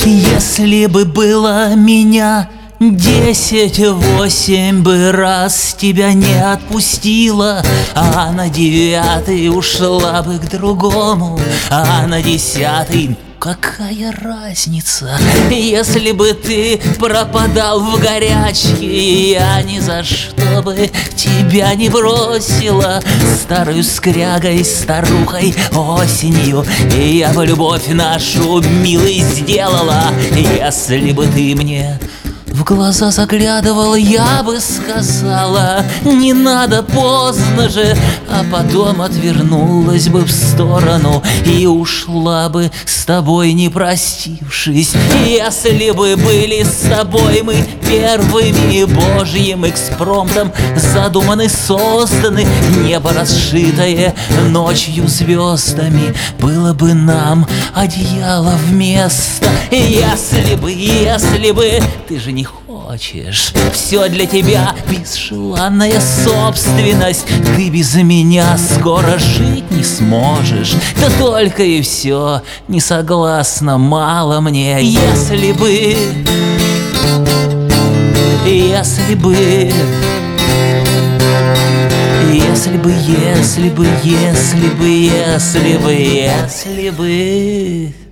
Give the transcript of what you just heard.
Если бы было меня 10, 8 бы раз тебя не отпустила, а на 9 ушла бы к другому, а на 10 какая разница? Если бы ты пропадал в горячке, я ни за что бы тебя не бросила. Старою скрягой, старухой, осенью я бы любовь нашу милой сделала. Если бы ты мне в глаза заглядывал, я бы сказала: не надо, поздно же. А потом отвернулась бы в сторону и ушла бы с тобой, не простившись. Если бы были с тобой мы первыми Божьим экспромтом задуманы, созданы, небо расшитое ночью звездами, было бы нам одеяло вместо. Если бы ты же не хочешь, все для тебя бесжеланная собственность, ты без меня скоро жить не сможешь. Да только и все, не согласна, мало мне. Если бы если бы